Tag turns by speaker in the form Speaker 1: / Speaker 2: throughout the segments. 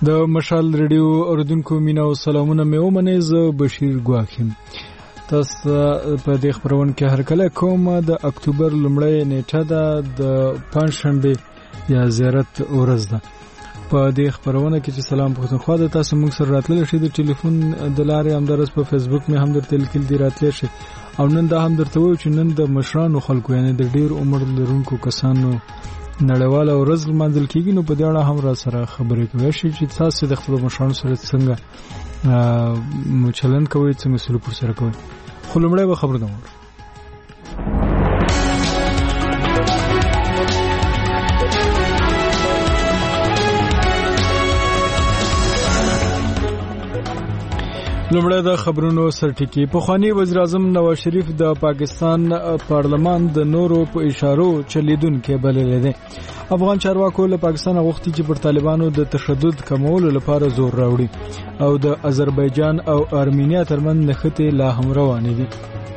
Speaker 1: د مشال ریډیو اوریدونکو مینا او سلامونه مې ومنئ. زه بشیر ګواکیم. تاسو په دې خبرونه کې هر کله کوم د اکتوبر لومړۍ نیټه ده د پنځشنبه یا زیارت ورځ ده. په دې خبرونه کې چې سلام پښتونخوا ده تاسو موږ سره راتللی شئ د ټلیفون د لارې همدارس په فیسبوک مې هم درته لیکل دي راتلی شئ او نن دا هم درته وایو چې نن د مشرانو خلکو یعنې د ډېر عمر لرونکو کسانو نړیواله ورځ لمانځل کېږي. نو په دې اړه هم را سره خبرې کولی شئ چې تاسو د خپلو مشرانو سره څنګه چلند کوئ، څنګه سلوک ورسره کوئ. خو لومړی به خبرونه وکړو. لومړی د خبرونو سرټکی. پخوانی وزیر اعظم نواز شریف د پاکستان پارلمان د نورو په اشارو چلیدونکو بللی دی. افغان چارواکو له پاکستان غوښتي چې پر طالبانو د تشدد کمولو لپاره زور راوړي او د آذربایجان او ارمینیا ترمنځ نښتې لا هم روانې دي.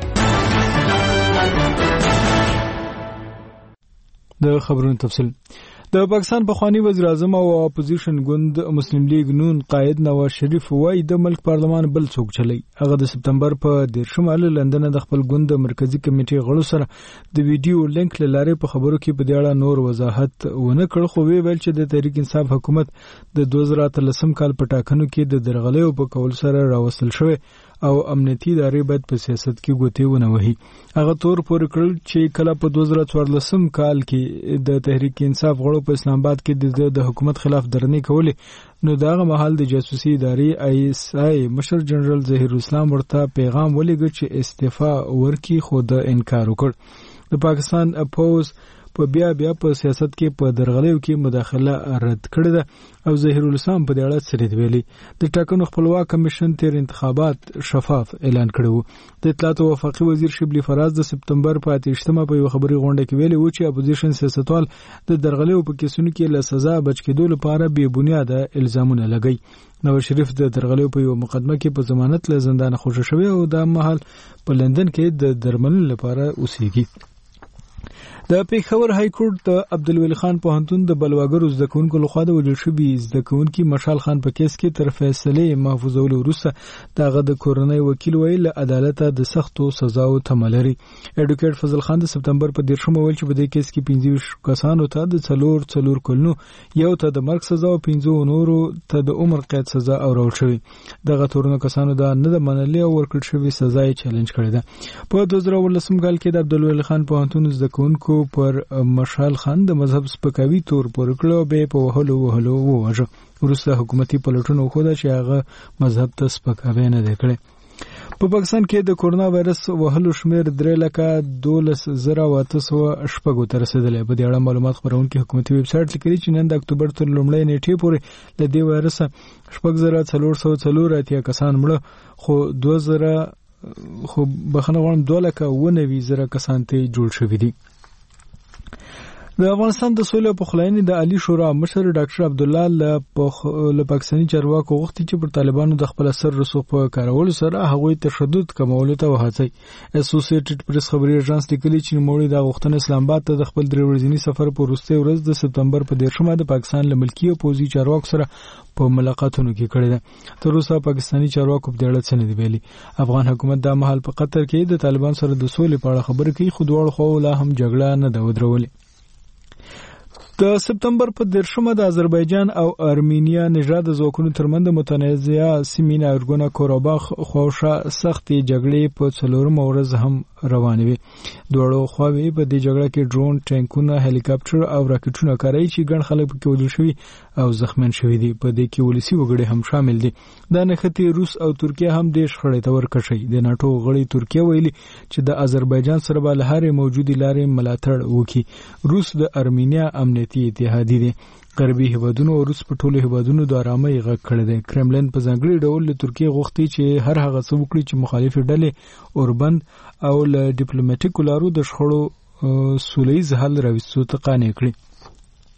Speaker 1: د خبرونو تفصیل. د پاکستان پخوانی وزیر اعظم او اپوزیشن ګوند مسلم لیگ نون قائد نواز شریف وایي د ملک پارلمان بل څوک چلی. هغه د سپتمبر په 10 لندن د خپل ګوند مرکزی کمیټې غړو سره د ویډیو لینک لاره په خبرو کې په دې اړه نور وضاحت ونه کړ، خو ویل چې د تحریک انصاف حکومت د 2013 کال په ټاکنو کې د درغلیو په کول سره راوستل شوی او امنیتي ادارې باید په سیاست کې ګوتې ونه وهي. هغه تور پورې کړل چې کله په 2014 کال کې د تحریک انصاف غړو په اسلام آباد کې د حکومت خلاف درنې کولې، نو داغه مهال د جاسوسي ادارې ISI مشر جنرال ظهیر الاسلام ورته پیغام ولېږه چې استعفا ورکړي، خو د انکار وکړ. د پاکستان پوز په بیا په سیاست کې په درغلیو کې مداخله رد کړې ده او ظهیر الاسلام په دې اړه څه ویلي. د ټاکنو خپلواک کمیشن تیر انتخابات شفاف اعلان کړی وو. د اطلاعات او وفاقي وزیر شبلی فراز د سپتمبر په 28 په یو خبري غونډه کې ویلي و چې اپوزیشن سیاستوال د درغلیو په کیسونو کې له سزا بچ کېدو لپاره بې بنیاده الزامونه لګي. نواز شریف د درغلیو په یو مقدمه کې په ضمانت له زندان خوشی شوی او د مهال په لندن کې د درملنې لپاره اوسېږي. د پیښور های کورټ د عبدالولی خان پوهنتون د بلواګرو زده کوونکو لخوا د وژل شوي زده کوونکي مشال خان په کیس کې تر فیصلې محفوظولو وروسته دغه د کورنۍ وکیل ویل له عدالته د سختو سزاو تمه لري. ایډوکیټ فضل خان د سپتمبر په 10 ویل چې په دې کیس کې 25 کسانو ته د څلور کلونو، یو ته د مرګ سزا او 15 نورو ته د عمر قید سزا اورول شوی. دغه تورونه کسانو دا نه د منلې او ورکړل شوی سزا یې چیلنج کړې ده. په 2014 کال کې د عبدالولی خان پوهنتون زده کوونکو پر مشال خان د مذهب سپکاوي تور پورې کړو به په وهلو وواژه. وروسته حکومتي پلټنو وښوده چې هغه مذهب ته سپکاوی نه دی کړی. په پاکستان کې د کورونا وایرس وهلو شمیر 3,12,806 ته رسیدلی. په دې اړه معلومات خپرونکي حکومتي ویب سایټ لیکلي چې نن د اکتوبر تر لومړۍ نیټې پورې له دې وایرس 6,484 کسان مړه، خو 2,000 کسان ته جوړ شوي دي. د افغانستان د سولې او پخلاینې د عالی شورا مشر ډاکټر عبدالله له پاکستاني چارواکو غوښتي چې پر طالبانو د خپل اثر رسوخ په کارولو سره هغوی تشدد کمولو ته وهڅوي. اسوسییټډ پریس خبري ایجنس لیکلي چې نوموړي د غوښتنې اسلام آباد ته د خپل 3 ورځني سفر په وروستۍ ورځ د سپتمبر په 10 د پاکستان له ملکي او پوځي چارواکو سره په ملاقاتونو کې کړی ده. تر اوسه پاکستاني چارواکو په دې اړه څه نه دي ویلي. افغان حکومت دا مهال په قطر کې د طالبان سره د سولې په اړه خبرې کوي، خو دواړو خواو لا هم جګړه نه ده ودرولې. د سپتمبر په 10 د آذربایجان او ارمینیا نژاد ځواکونو ترمنځ متنازعه سیمې ناګورنو کاراباخ خواوشا سختې جګړې په 4 ورځ هم روانې وي. دواړو خواوې په دې جګړه کې ډرون، ټانکونه، هلیکاپټر او راکټونه کاروي چې ګڼ خلک پکې وژل شوي او زخمیان شوي دي. په دې کې ولسي وګړي هم شامل دي. دا نښتې روس او ترکیه هم د شخړې ته ورکشي. د ناتو غړي ترکیه ویلي چې د آذربایجان سره به له هرې موجودې لارې ملاتړ وکړي. روس د ارمینیا امنیتي اتحادیه دی. غربي هیوادونو او روس په ټولو هیوادونو د آرامۍ غږ کړی دی. کرملین په ځانګړي ډول له ترکیه غوښتي چې هر هغه څه وکړي چې مخالفې ډلې اوربند او له ډیپلوماټیکو لارو د شخړو سوله ییز حل راوستو ته قانع کړي.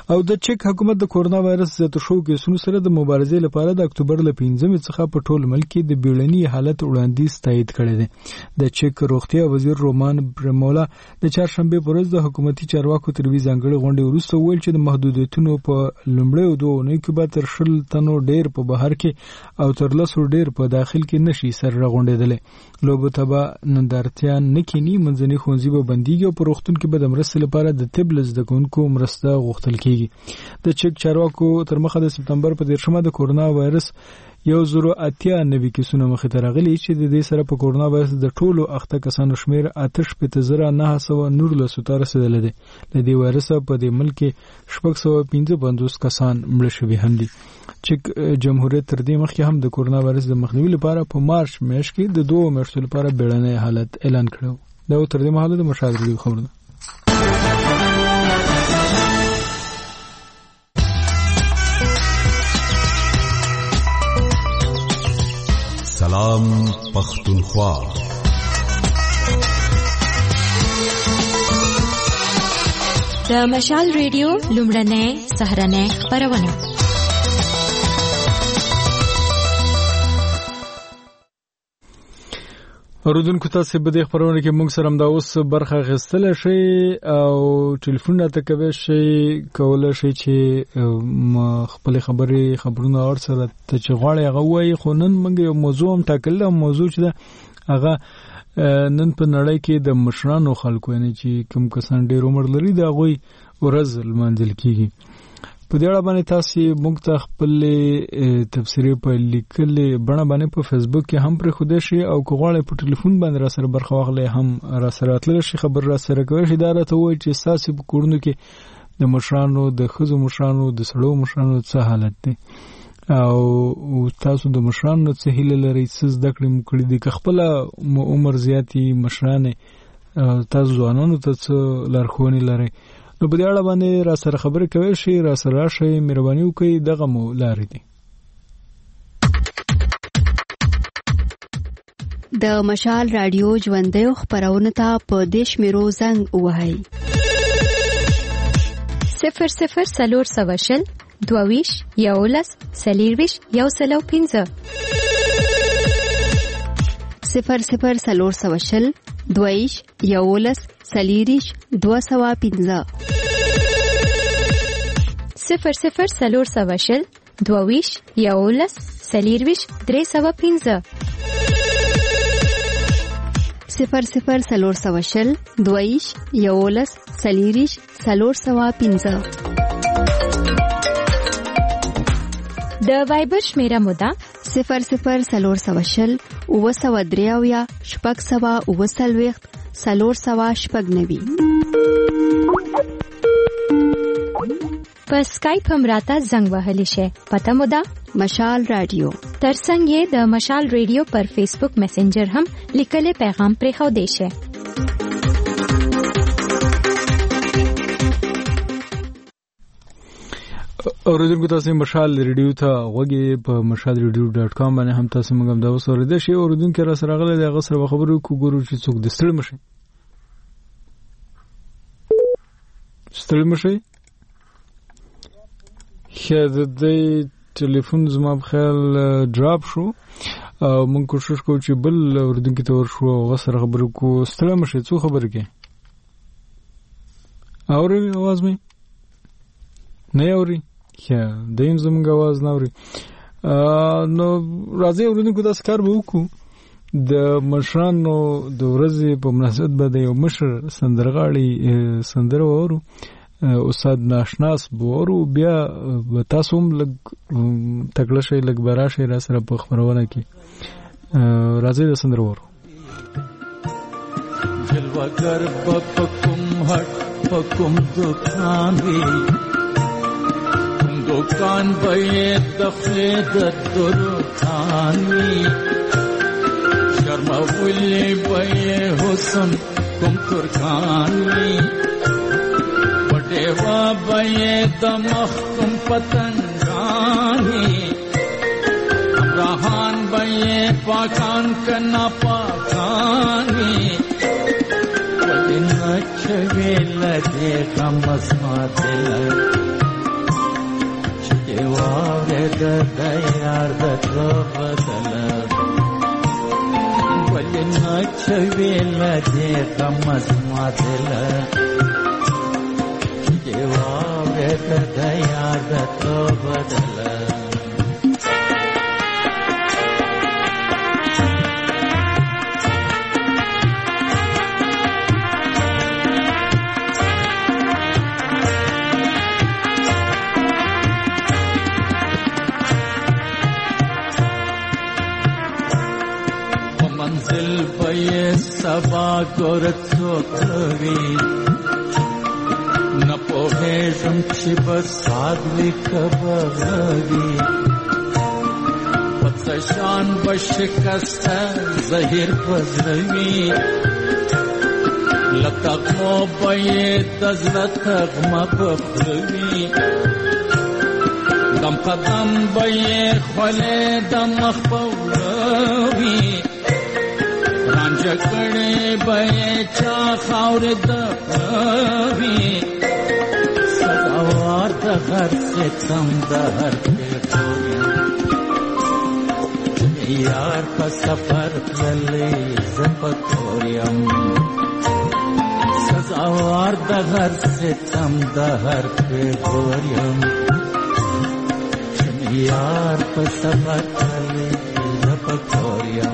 Speaker 1: او د چک حکومت د کورونا وایرس زیاتو شو کیسونو سره د مبارزې لپاره د اکتوبر ل 15 څخه په ټول ملک کې د بیړني حالت وړاندیز تایید کړی دی. د چک روغتیا وزیر رومان برمولا د چهارشنبه په ورځ د حکومتي چارواکو تر وی ځانګړي غونډې وروسته ویل چې د محدودیتونو په لومړیو 2 اونیو کې به تر 100 تنو ډیر په بهر کې او تر 100 ډیر په داخل کې نشي سره غونډېدل. لوبو تبا نندارتیا نکینی منځني خونځي به بنديږي او په روغتون کې به د مرستې لپاره د طب لزدکونکو مرسته غوښتل کیږي. د چک چارواکو تر مخه د سپتمبر په 13 د کورونا وایرس 1,080 کیسونه مخې ته راغلي چې د دې سره په کورونا وایرس د ټولو اخته کسانو شمیر 8,919 ته رسیدلی دی. د دې وایرس په دې ملک کې 655 کسان مړه شوي هم دي. چک جمهوریت تر دې مخکې هم د کورونا وایرس د مخنیوي لپاره په مارچ میاشت کې د 2 میاشتو لپاره بیړنی حالت اعلان کړو. دا تر دې مهاله د مشاهده لري خبرونه.
Speaker 2: سلام پختونخوا.
Speaker 3: د مشال ریډیو لومړنۍ سهارنۍ خبرونه.
Speaker 1: اوردونکو تاسو به د خبرونه کې موږ سره همداوس برخه غستل شي او ټلیفون راته کوي شي کول شي چې خپل خبرونه اور سره ته چغړی هغه وایي. خو نن موږ یو موضوع هم ټاکل موضوع چې هغه نن په نړۍ کې د مشرانو خلکو یعنی چې کوم کسان ډیر عمر لري دا غوي ورځ لمانځل کیږي. په دې اړه باندې تاسو موږ ته خپل تفسیری په لیکل بڼه باندې په فیسبوک کې هم پر خوده شي او کوغړې په ټلیفون باندې را سره برخه واخلې هم را سره اتل شي خبر را سره کوي چې دا راته وایي چې ساسي په کورونو کې د مشرانو د خزو مشرانو د سړو مشرانو څه حالت دی او تاسو د مشرانو څه هیله لري څه زده کړم کړی دي که خپل عمر زیاتی مشرانه تاسو ځوانانو ته څه لارښوونې لري. نو په دې اړه باندې را سره خبرې کوي شي را سره شي مهرباني وکړئ دغه مو لارې دي.
Speaker 4: د مشال رادیو ژوندۍ خبرونه ته په دیش میرو زنګ وهاي
Speaker 3: 00 سلور سواشل دوویش یولس سلیرویش یوسلو 15
Speaker 4: 00 سلور سواشل دویش یولس سلیریش 215
Speaker 3: 00 سلور سواشل دوویش یولس سلیرویش 315
Speaker 4: 00 سلور سواشل دویش یولس سلیریش 315
Speaker 3: د وایبر شمیره مودا
Speaker 4: 00 سلور سواشل او سوا دریاویا شپږ سوا او سلويخت سلور سوا شپږ نوي.
Speaker 3: په سکایپ هم راته زنګ وهلی شي پته مودا
Speaker 4: مشال رادیو
Speaker 3: ترڅنګ یې د مشال رادیو پر فیسبوک میسنجر هم لیکل پیغام پرې خو دی شي.
Speaker 1: اوریدونکو تاسو مشال ریډیو ته وګورئ په mashalradio.com باندې هم تاسو موږ هم دا وسوریدل شي. اوریدونکو را سره غلې د غسر خبرو کو ګورو چې څوک د ستړي مشي خیر د ټلیفون زما په خیال ډراپ شو او موږ کوشش کوو چې بل اوریدونکو ته ورشو غسر خبرو کو ستړي مشي څو خبرې کې اوري आवाज مې نه اوري خیر دیم زموږ आवाज نه اوري. نو راځي اوریدونکو تاسو کار به وکړو د مشرانو د ورځې په مناسبت باندې یو مشر سندرغاړي سندره وورو استاد ناشناس بورو بیا تاسو هم لګ تکړه شي لګ براشه را سره په خبرونه کې راځي د سندره وورو.
Speaker 5: جلوگر پکم ہٹ پکم دکان دکان بے دخل درخانی شرم ولی بے حسن کم ترکانی بڑیوا بے دمخ کم پتنگانی امرحان بے پاکان کنا پاکانی ودن چویل دیکھا مسما دل د یار د تلو بدله ولې نه چویله دې غم زما دله چې واورېده د یار د تلو بدله منزل بې سبا ګورت څوکوي نه پوهېږم چې به ساد وي که به غوي په څه شان به شکسته زهیر په زړه وي له تغمو به یې د زړه تغمه په خوله وي دم قدم به یې خولې د مخ په وړه وي رانجه کړې به یې چا خاورې د وي سزاوار د هر ستم د هر پېغور یم یار په سفر تللی زه په کور یم سزاوار د هر ستم د هر پېغور یم یار په سفر تللی زه په کور یم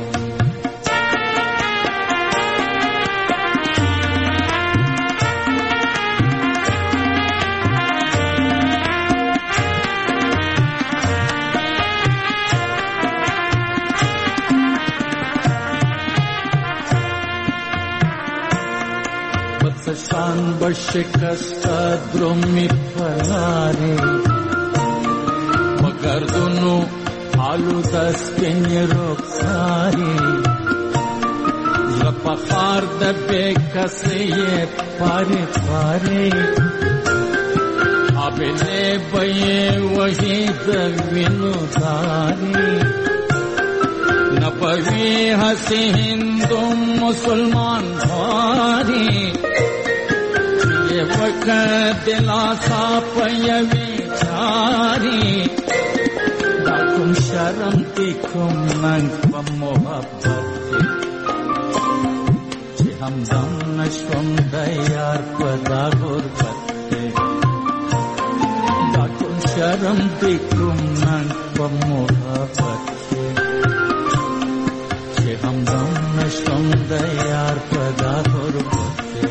Speaker 5: شان بشکستا درومی پلاری مگردونو حالو دستین رخساری زپخار دبے کسی پاری پاری آبیلے بیے وحی دوینو داری نبوی حسی ہندو مسلمان بھاری وقت دلاسا پیوی چاری دا کم شرم تی کم ننگ و محبت چی همدم نشوم دیار پدا غربت دا کم شرم تی کم ننگ و محبت چی همدم نشوم دیار پدا غربت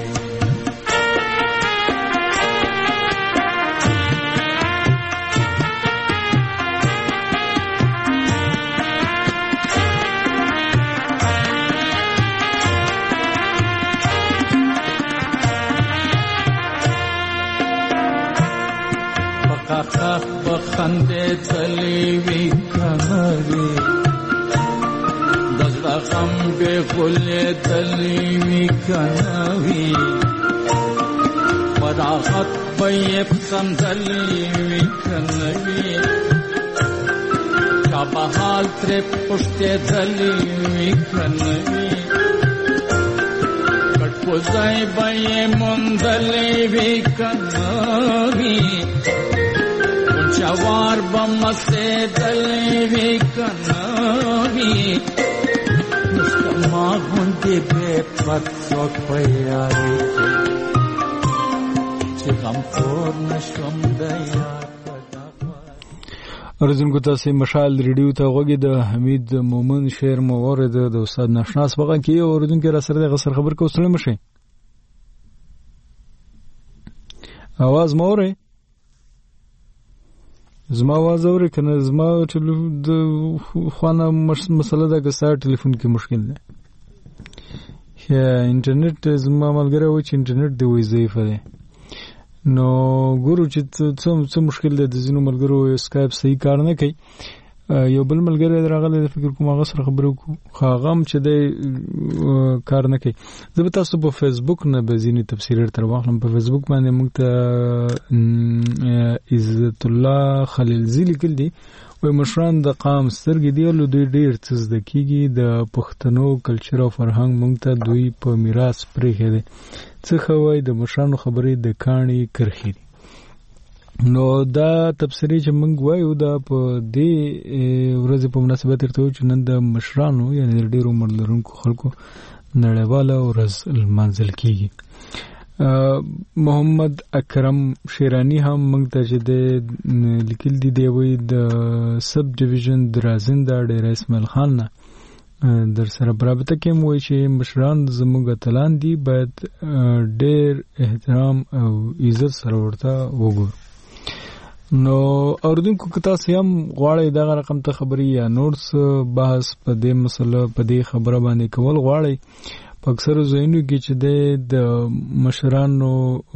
Speaker 5: خخ بخنده تلیوی کنوی دزده غم به غله تلیوی کنوی فراغت بیب سمدلیوی کنوی کعبه حال تر پشت دلیوی کنوی کٹ پوزای بیب مندلیوی کنوی جوار بمسے دلیوی کنوی مستما گھنٹی بے پت سوک پیاری چی غم خور نشم دیار
Speaker 1: اوریدونکو تاسو مشال ریډیو ته غوږی د حمید مومن شعر مورد د استاد ناشناس بغا کې اوریدونکو را سره د غسر خبر کو سلام شي आवाज مورې زما आवाज اوري کنه زما د خوانه مسله ده که سره ټلیفون کې مشکل ده یا انټرنیټ زما ملګری و چې انټرنیټ دی وای ضعیف دی نو ګورو چې څه مشکل ده د زینو ملګرو اسکایپ صحیح کار نه کوي یو بل ملګری درغله د فکر کوم هغه سره خبرو کو خاغم چې د کار نه کوي زه به تاسو په فیسبوک نه به ځینې تفسیر تر واخلم په فیسبوک باندې موږ ته عزت الله خلیلزی لیکل دي وای مشران د قام سترګې دی له دوی ډیر څه زده کیږي د پښتنو کلچر او فرهنګ موږ ته دوی په میراث پرې خېده څه خوای د مشرانو خبرې د کاڼي کرخي نو دا تبصری چې موږ وایو دا په دې ورځ په مناسبت ترته چې نن د مشرانو یعنی د ډیرو عمر لرونکو خلکو نړیواله ورځ لمانځل کیږي. محمد اکرم شیرانی هم موږ ته چې د لیکل دي دی وی د سب ډیویژن درازنده ډیر اسماعیل خان نه در سره برابطه کې مو چې مشران زموږ اتلان دي باید ډیر احترام او عزت سره ورته وګورو. نو اوردونکو که تاسو هم غواړئ دغه رقم ته خبري یا نور څه بحث په دې مسله په دې خبره باندې کول غواړئ په اکثر ځایونو کې چې د مشرانو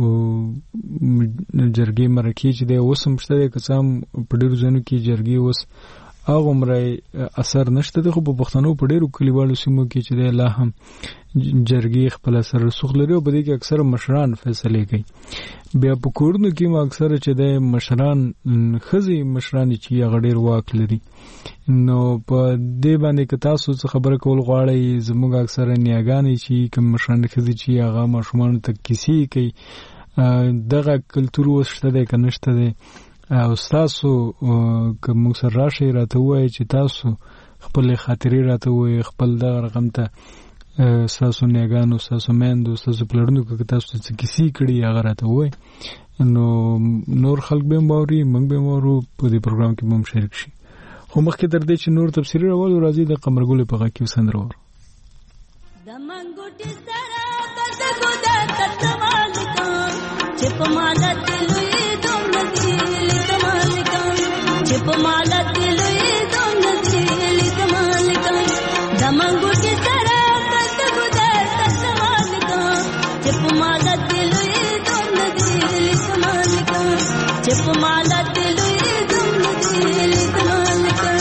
Speaker 1: جرګې مرکې چې د اوس هم شته که څه هم په ډېرو ځایونو کې جرګې اوس هغومره اثر نشته دی خو په پښتنو په ډېرو کلیوالو سیمو کې چې دی لا هم جرګې خپل اثر رسوخ لري او په دې کې اکثر مشران فیصلې کوي. بیا په کورونو کې اکثر چې د مشران ښځې مشران چې هغه ډېر واک لري. نو په دې باندې که تاسو څه خبره کول غواړئ زموږ اکثره نیاګانې چې کوم مشران ښځې چې هغه ماشومانو ته کیسې کوي دغه کلتور اوس شته دی که نشته دی او تاسو که موږ سره راشئ راته ووایئ چې تاسو خپلې خاطرې راته ووایئ خپل دغه رقم ته ستاسو نیاګانو ستاسو میندو ستاسو پلرونو که تاسو څه کیسې کړي هغه راته ووایئ نو نور خلک به هم واوري موږ به هم واورو په دې پروګرام کې به هم شریک شي. خو مخکې تر دې چې نور تفصیلي راولو راځي د قمرګلې په غږ کې سندره واورو.
Speaker 6: د منګوټي سره بدګو د کتمال کان چې په مالا دلوي دومره دلی کمال کان چې په مالا دلوي دومره دلی کمال کان د منګوټي سره بدګو د کتمال کان چې په مالا دلوي دومره دلی کمال کان چې په مالا دلوي دومره دلی کمال کان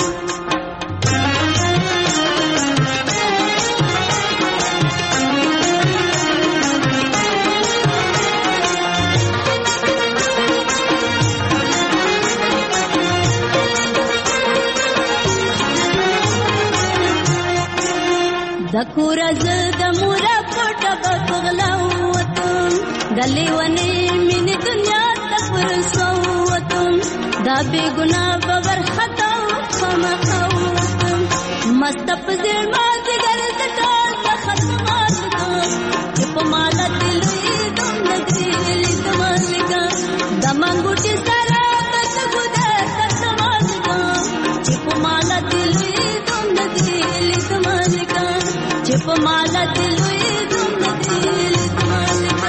Speaker 6: دکورا زد مورا پټه بغلا وتم دلی ونی من دنیا تفر سوتم دا بے گناہ بور خطا فما خوتم مست پزیر ما دگر دکار ختمات کو چپ مالا دلی دم دلی دمال کا دمنګوټی سره بس ګدا ختمات کو چپ مالا دلی دم دلی دمال کا چپ مالا دلوی دم دل کمال کا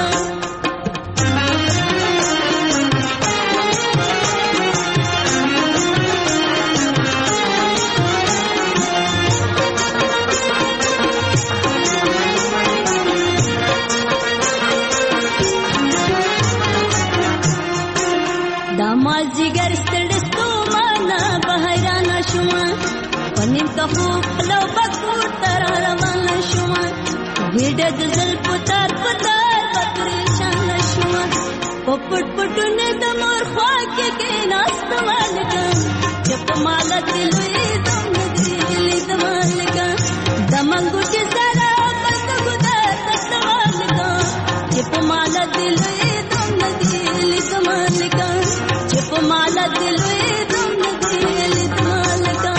Speaker 6: دامال جگر ستړستو معنا بهرانا شوما پنیم کا خوب لو بکور تر روان شوما ویډ د زل پتار پتار پریشان شوما پپټ پټونه د مور خوا کې ناست مالکا چپ مالا دلوي دم دلی دمالکا دمنګوټي سره بس ګدا تت مالکا چپ مالا دلوي دم دلی دمالکا چپ مالا دلوي دم دلی دمالکا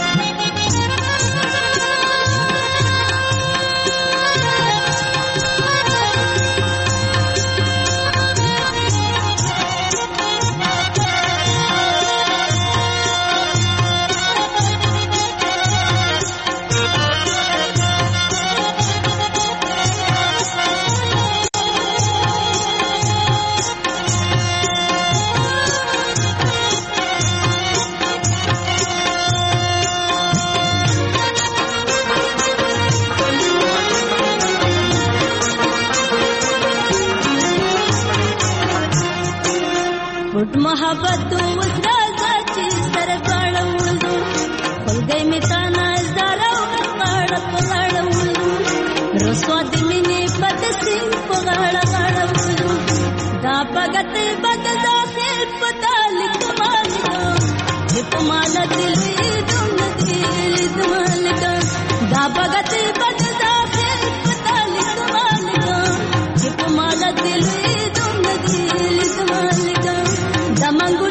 Speaker 6: محبت وسرازا چې سر غړولو خلګي میتانا زارو غړولو رسوا د مینې پد سین په غړولو دا پګت بد ظاهر پتا لیکمال چې په مالا دلوي دم دل دمال کا دا پګت بد ظاهر پتا لیکمال چې په مالا دلوي دم دل دمال کا دمنګ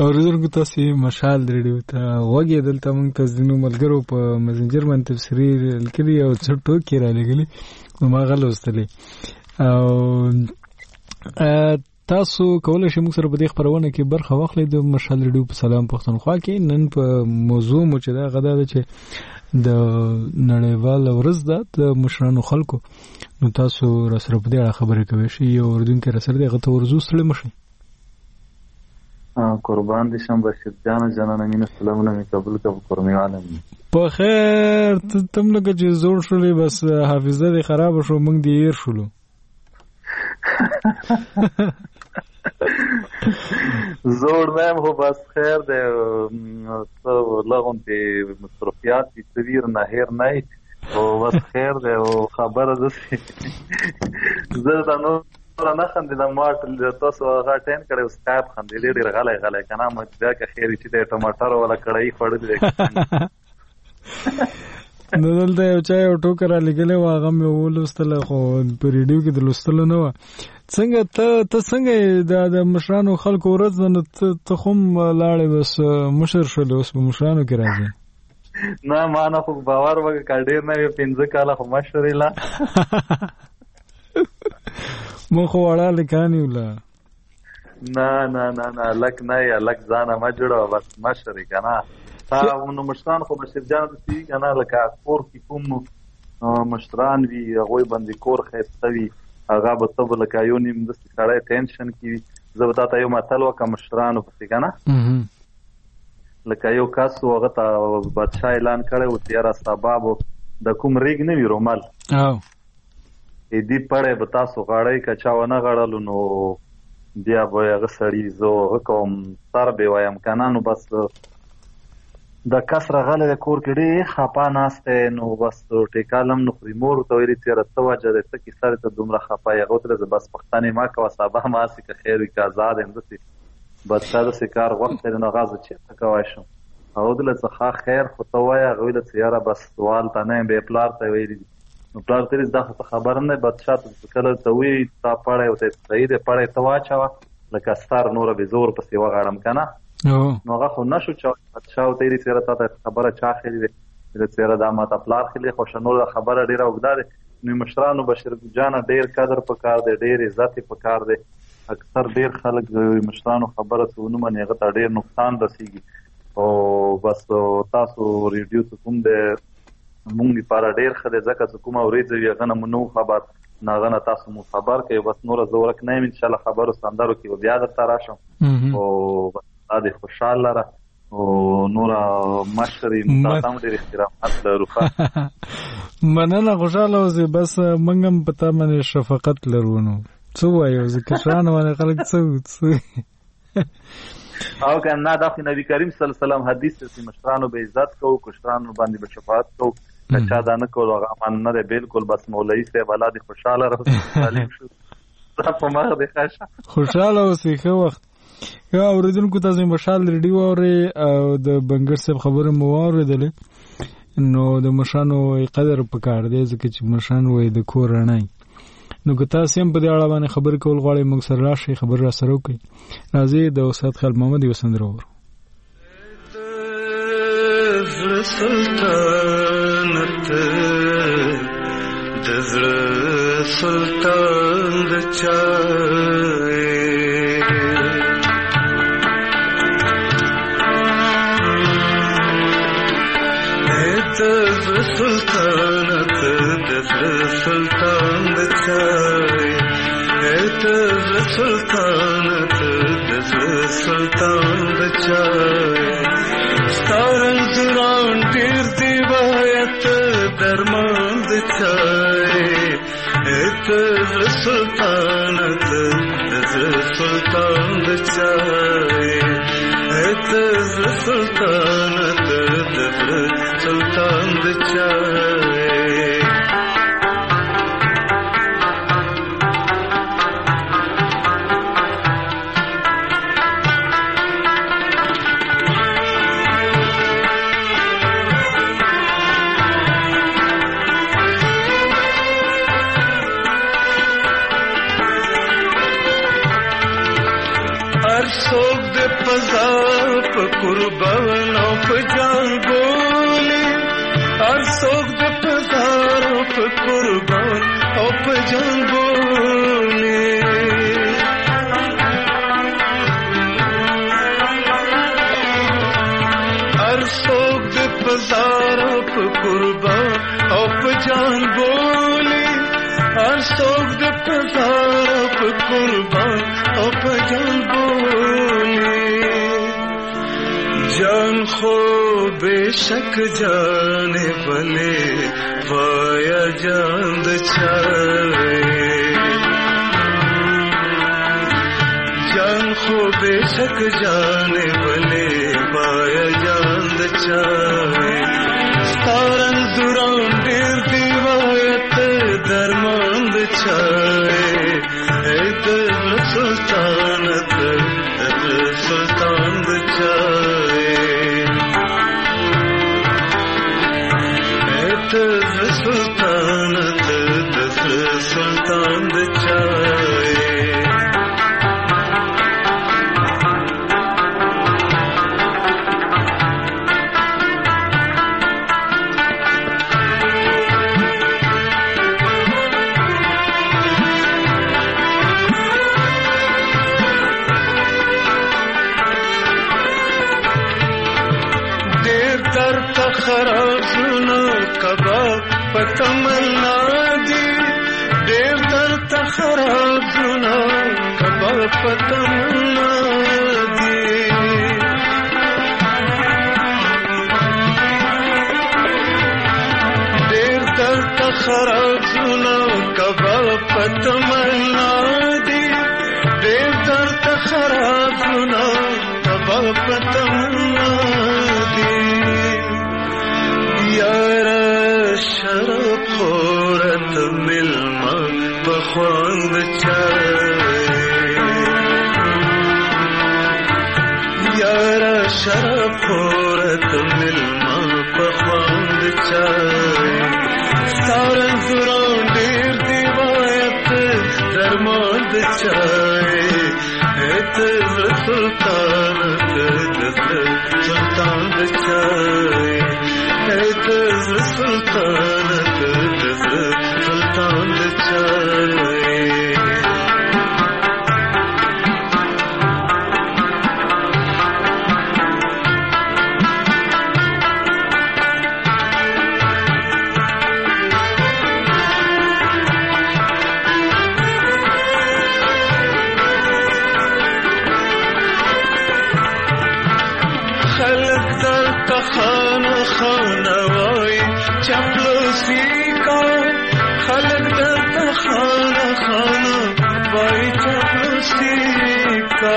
Speaker 1: اوریدونکو تاسو مشال ریډیو ته وګورئ. دلته موږ ته ځینو ملګرو په مسنجر باندې تفسیري لیکلي او څه ټوکې را لګلي نو ما هغه لوستلې. او تاسو کولای شئ موږ سره په دې خپرونه کې برخه واخلئ د مشال ریډیو په سلام پښتونخوا کې. نن په موضوع مو چې دا غدا ده چې د نړیوال ورځ ده د مشرانو خلکو، نو تاسو را سره په دې اړه خبرې کوئ شئ. یو اردوونکی را سره دی، هغه ته ورځو ستړي مه شئ.
Speaker 7: قربان دي شم بشیر جان جانانه مینه سلامونه می قبول کړه قرمي عالم
Speaker 1: په خیر. تم لکه چې زوړ شولې بس حافظه دې خراب شو، موږ دې ير شولو.
Speaker 7: زوړ نیم هو بس خیر دې تو لغون دې مصرفيات دې تدیر نه هیر نه او بس خیر دې او خبره ده زړه نو نه خندې د ماټ تاسو هغه ټین کړو سکایپ خندې ډېر غلې کنه مې دا که خیر چې د ټماټر ولا کړای خړلې
Speaker 1: نو دلته یو چا یو ټوکر لګلې و، هغه مې ولوستل خو په ریډیو کې د لوستلو نه و. څنګه ته څنګه د مشرانو خلکو ورځ نه ته خو لاړې بس مشر شولې اوس په مشرانو کې راځي؟
Speaker 7: نه ما نه خو باور وکړ ډېر نه 15 کاله خو مشرې لا
Speaker 1: مو خو وړه لکانی ولا
Speaker 7: نه لک نه یا لک ځانه ما جوړه بس مشرې کنه تا نو مشران خو بشیر جان دي کنه لکه کور کې کوم مشران وی هغه باندې کور خېستوي هغه به ته لکه یو نیم د سړی ټینشن کې زبدا ته یو متل وکم مشرانو پسې کنه لکه یو کس هغه ته بادشاہ اعلان کړی و تیرا سبب د کوم ریګ نه وی رومال دې پړې به تاسو غاړی کچا ونه غړلو نو بیا به هغه سړی زه کوم سر به وایم کنه نو بس د کسره غله د کور کې ډېر خپه ناسته نو بس ټیکالم نو مور ته ویلي تیرا توجه د تکي سره ته دومره خپه یغه تر بس پښتني ما کا صبح ما سي که خیر کا آزاد اندسي بس دا سکار وخت نه غاز چې تکوای شم او دل څخه خیر خو ته وای غویل تیارا بس سوال ته نه به پلار ته ویلي نو پلار ترې دا خبر نه بادشاہ ته کله ته وی تا پړې او ته صحیح دې پړې تواچا لکه ستار نور به زور پسې وغاړم کنه نو هغه خو نشو چې بادشاہ ته یې سره ته خبره چا خېلې دې سره دا ماته پلار خېلې خو شنو خبره ډیره وګدارې نو مشرانو بشیر جان ډیر قدر پکار دې ډیر عزت پکار دې اکثر ډیر خلک مشرانو خبره ته ونه مني هغه ته ډیر نقصان رسیږي او بس تاسو ریډیو کوم دې مونږ لپاره ډیر خدای ځکه چې کومه ورېځي غنه منو خبر ناغنه تاسو مو خبر کوي بس نور زورک نه ان شاء الله خبرو سندرو کې بیا درته راشم او د خوشاله را او نور مشري متاسم ډیر احترامات لرو
Speaker 1: مننه خوشاله اوسې بس منګم پتا منه شفقت لرونو څو وایو ځکه شان باندې خلک څو
Speaker 7: او کنه دا نبی کریم صلی الله علیه وسلم حدیث چې مشرانو به عزت کو کشرانو باندې به شفاعت کو چا دا نه کول هغه من نه بالکل بس مولوی سے ولادي خوشاله راځي تعلیم شو په ما د ښه
Speaker 1: خوشاله اوسې خو وخت یا اوریدونکو تاسو مشال ریډیو اوري او د بنګر صاحب خبره مو اوریدلې نو د مشانو قدر پکار دی ځکه چې مشان وې د کور نه نو که تاسو هم په دې اړه باندې خبر کول غواړئ موږ سره راشي خبر را سره وکړئ. راځي د استاد خالد محمد یو سندره وورو.
Speaker 8: سلطنت د زړه سلطان د چای سلطنت د زړه سلطان د چای سلطنت د زړه سلطان د چای ستارن زران ډیر دی وایت درمان د چای سلطنت د زړه سلطان د چای سلطنت د زړه سلطان د چای هر څوک د پزار قربان او په جان بولي هر څوک د پزارو په قربان او په جان بولي هر څوک د پزارو په قربان او په جان بولي هر څوک د پزارو په قربان او په جان بولي جان خو बेशक जाने वाले वाया जान चाहे जान खो बेशक जाने वाले वाया जान चाहे सारन दुरान देर दिवायत दरमांद चाहे सुल्तानत सुल्तान चाहे सुल्तानत सुल्तान चाहे खराब सुनो कबाब पतमन्ना दी देव दर्द खराब सुनो कबाब पतमन्ना दी देव दर्द खराब सुनो कबाब पतमन्ना दी देव दर्द खराब सुनो कबाब पतमन्ना दी यारा शरफ खोरत मिलमा बख्वांद चाहे यारा शरफ खोरत मिलमा बख्वांद चाहे सारन जुरान देर दिवायत दरमांद चाहे सुल्तानत सुल्तान चाहे सुल्तानत सुल्तान चाहे खलक दर खाना खानवाई चपलूसी का खलक दर खाना खाना वाई चपलूसी का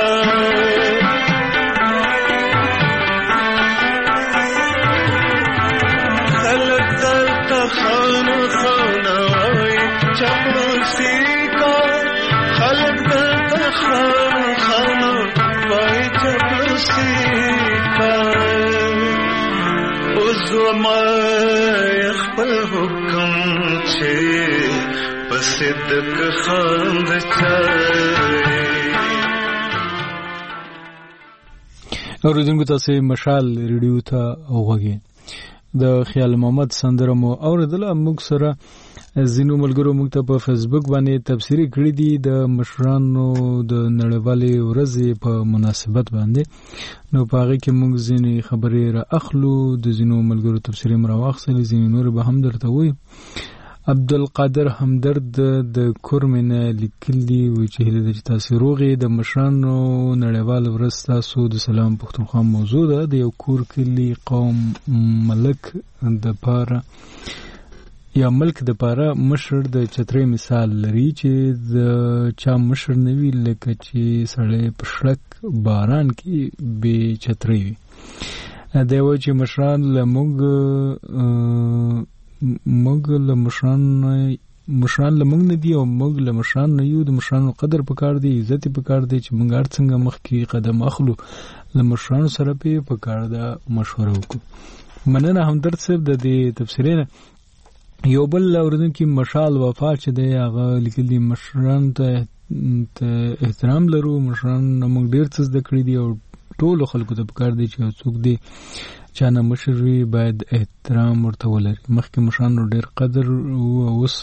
Speaker 8: खलक दर खाना खाना वाई चपलूसी का खलक दर खाना खाना वाई चपलूसी उज़्मा यख़्बल हुक्म छे पसिद्क खांद चाहे
Speaker 1: اوریدونکو تاسو مشال ریډیو ته وګورئ د خیال محمد سندره مو اوریدل موږ سره زینو ملګرو موږ ته په فیسبوک باندې تبصری کړی دي د مشرانو د نړیوالې ورځې په مناسبت باندې نو په هغه کې موږ ځینې خبرې را اخلو د زینو ملګرو تبصری مرا واخلې ځینې نور به هم درته وایي عبدالقادر همدرد د کورمنه لیکلي و چې د تاسو روغې د مشرانو نړیوال ورځ تاسو د سلام پښتونخوا موضوع ده د یو کور کلی قوم ملک د پاره یا ملک د پاره مشر د چترې مثال لري چې د چا مشر نوی لکه چې سړی په شړک باران کې به چترې وي دا و چې مشران له موږ له مشران له موږ نه دی او موږ له مشران نه یو د مشرانو قدر پکار دی عزت پکار دی چې موږ هر څنګه مخ کې قدم اخلو له مشرانو سره په پکار دا مشوره وکړو مننه همدرد صاحب د دې تفسیرونه یو بل اوریدونکو مشال وفا چې دی هغه لیکلي مشران ته احترام لرو مشران موږ ډیر څه زده کړی دي او ټولو خلکو ته پکار دی چې څوک دی چا نه مشر وي باید احترام ورته ولري. مخکې مشرانو ډېر قدر اوس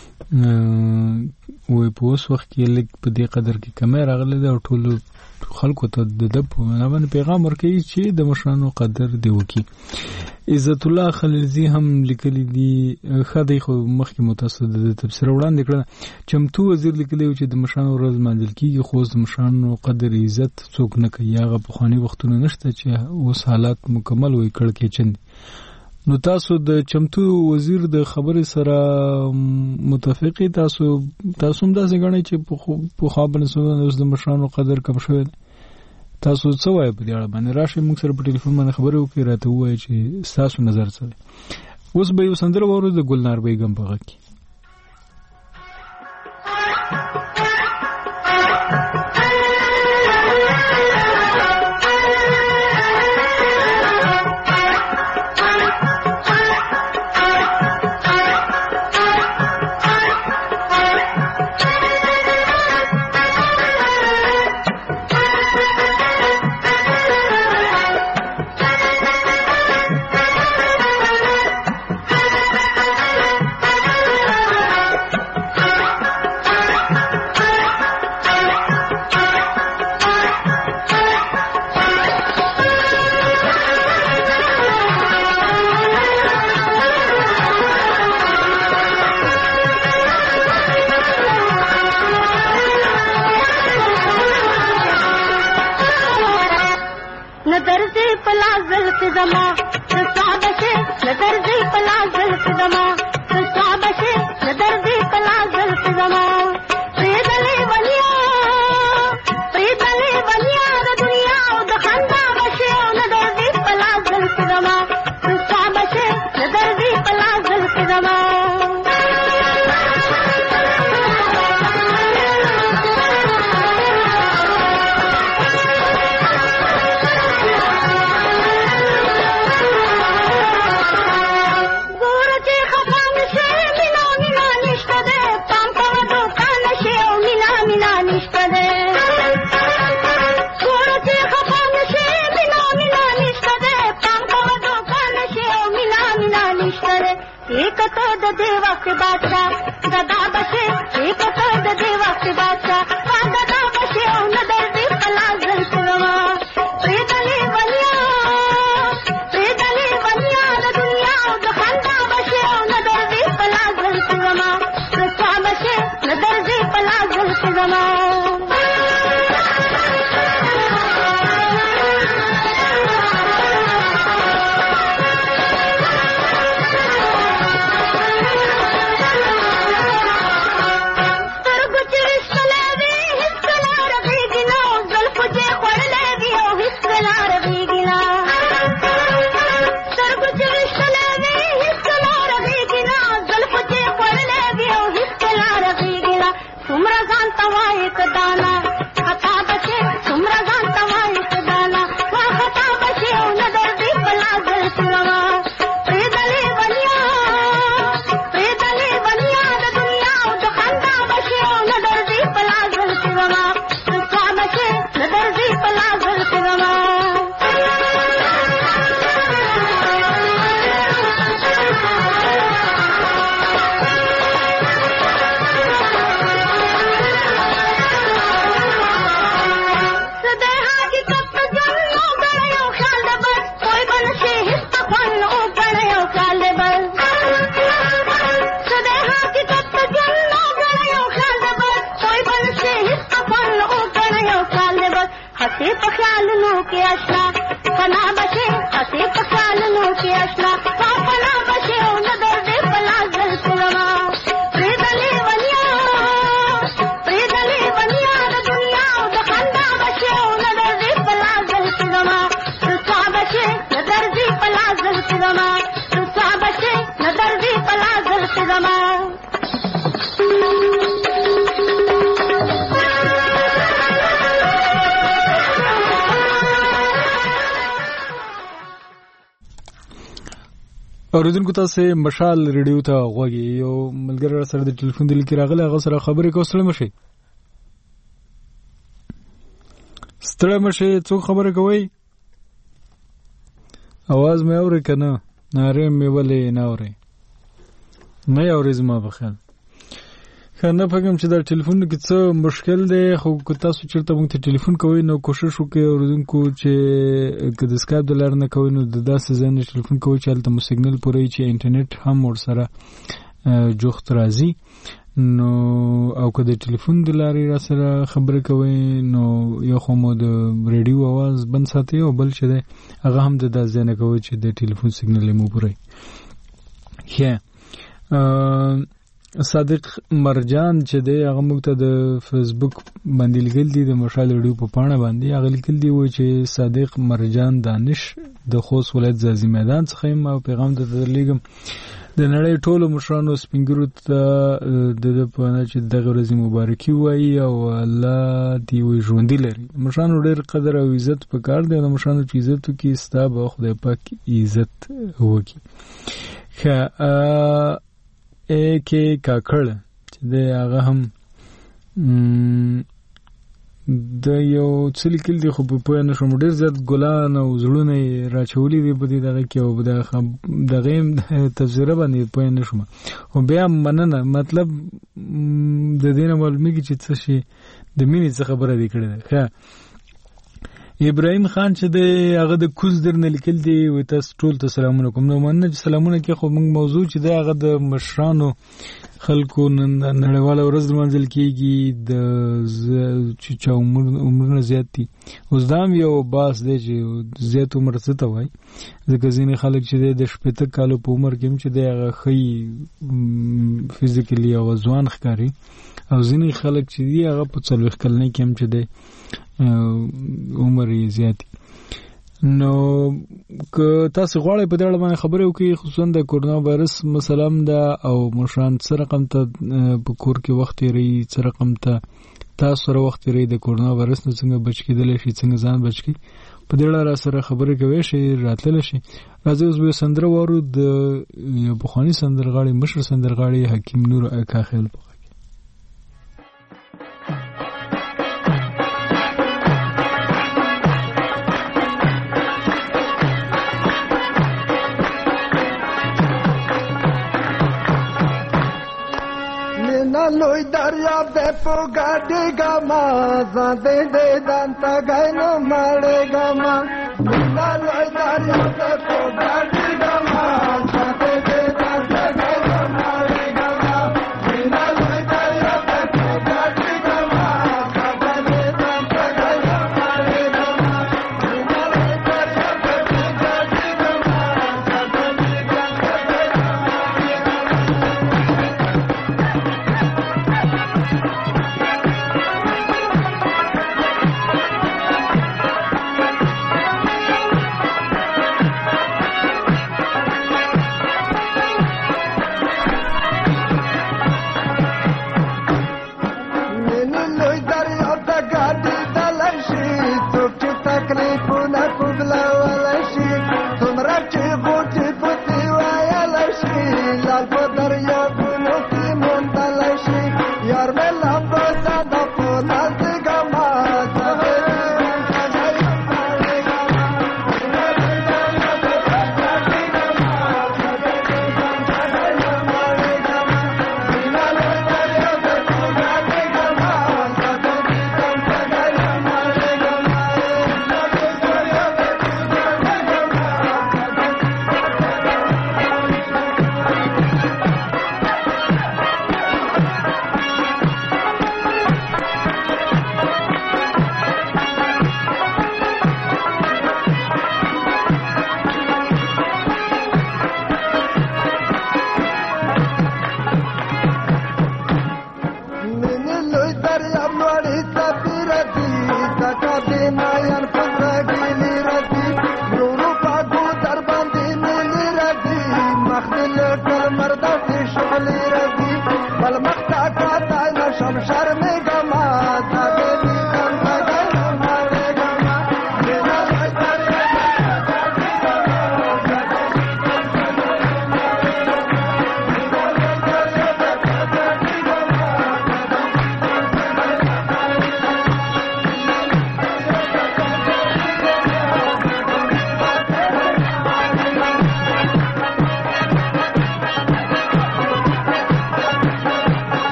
Speaker 1: وای په اوس وخت کې لږ په دې قدر کې کمی راغلی دی او ټولو خلکو ته د ده په معنا باندې پیغام ورکوي چې د مشرانو قدر دې وکړي. عزت الله خلیلزي هم لیکلي دي ښه دی خو مخکې مو تاسو د تبصره وړاندې کړه. چمتو وزیر لیکلی و چې د مشرانو ورځ لمانځل کېږي خو اوس د مشرانو قدر عزت څوک نه کوي. هغه پخواني وختونه نشته چې اوس حالات مکمل وي کړکېچن دي. نو تاسو د چمتو وزیر د خبرې سره متفقی؟ تاسو هم داسې ګڼئ چې په خوا بنسبت اوس د مشرانو قدر کم شوی دی؟ تاسو څه وایئ په دې اړه باندې؟ راشئ موږ سره په ټلیفون باندې خبرې وکړئ، راته ووایئ چې ستاسو نظر څه دی. اوس به یو سندره واورو د ګلنار بیګم په غږ کې. اوریدونکو تاسو مشال ریډیو ته غوږی یو ملګری سره د ټلیفون دل کې راغلی هغه سره خبرې کوسله مشي. ستړی مشه. څوک خبره کوي؟ आवाज مې اوري کنه؟ ناره مې ولې نه اوري؟ نه اوري زما په خیال. خنه پکم چې دا ټلیفون کې څه مشکل دی، خو که تاسو چیرته موږ ته ټلیفون کوئ نو کوشش وکړئ اوریدونکو چې که د سکایپ د لارې نه کوئ نو د داسې ځای نه ټلیفون کوئ چې هلته مو سیګنل پوره وي چې انټرنیټ هم ورسره جوخت راځي. نو او که د ټلیفون د لارې را سره خبرې کوئ نو یو خو مو د ریډیو आवाज بند ساتئ او بل چې دی هغه هم د داسې ځای نه کوئ چې د ټلیفون سیګنل یې مو پوره وي. صادق مرجان چې دی هغه موږ ته د فیسبوک باندې لیکل دي د مشال ریډیو په پاڼه باندې هغه لیکل دي وایي چې صادق مرجان دانش د خوست ولایت ځاځي میدان څخه یم او پیغام ته درلیږم د نړۍ ټولو مشرانو سپینګرو ته د پاڼه چې دغه ورځ مبارکي وایي او الله دې وي ژوندي لري. مشرانو ډېر قدر او عزت پکار دی او مشرانو چې عزت وکړي ستا به خدای پاک عزت وکړي. کې کاکړ چې د هغه هم د یو څه لیکل دي خو په پوهه نه شوم ډېر زیات ګلان او زړونه یې راچولي دي په دې دغه کې او دغه یې تفسیره باندې پوهه نه شوم. خو بیا مننه مطلب د دې نه معلومیږي چې څه شي د مینې څه خبره دې کړې ده. ښه ابراهیم خان چې د هغه د کوز درنه لیکل دي و تاسو ټول ته سلامونه کوم. نو مننه چې سلامونه کې خو موږ موضوع چې د هغه د مشرانو خلکو نن نړیواله ورځ لمانځل کېږي د چې عمرونه زیات دي. اوس دا هم یو باس دی چې زیات عمر څه ته وایي ځکه ځینې خلک چې د 80 کالو په عمر کې هم چې د هغه ښه فزیکلي او ځوان ښکاري او ځینې خلک چې دي هغه په 40 کلنۍ کې هم چې دی عمر یې زیات. نو که تاسو غواړئ په دې اړه باندې خبرې وکړئ خصوصا د کورونا وایرس مسله ده او مشران څه رقم ته په کور کې وخت تیروي څه رقم ته تاسو سره وخت تیروي د کورونا وایرس نه څنګه بچ کېدلی شي څنګه ځان بچ کړي په دې اړه را سره خبرې کوئ شي راتللی شي. راځئ اوس به سندره واورو د یو پخواني سندرغاړي مشر سندرغاړي حکیم نور اکاخیل
Speaker 9: لوی دریاب دې په ګاډي ګما زده دې دانتا غنو مړې ګما لوی دریاب دې په ګاډي ګما زده دې دانتا غنو مړې ګما لوی دریاب دې په ګاډي ګما زده دې دانتا غنو مړې ګما لوی دریاب دې په ګاډي ګما زده دې دانتا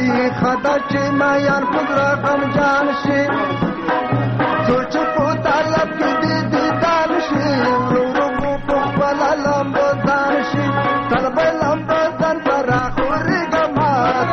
Speaker 9: شي خدا چې ما یار پدرا غم جان شي سوچ په طالب کې دې دیدار شي ورو په بلا لمبو دان شي طلب لمبو دان پر اخوري ګما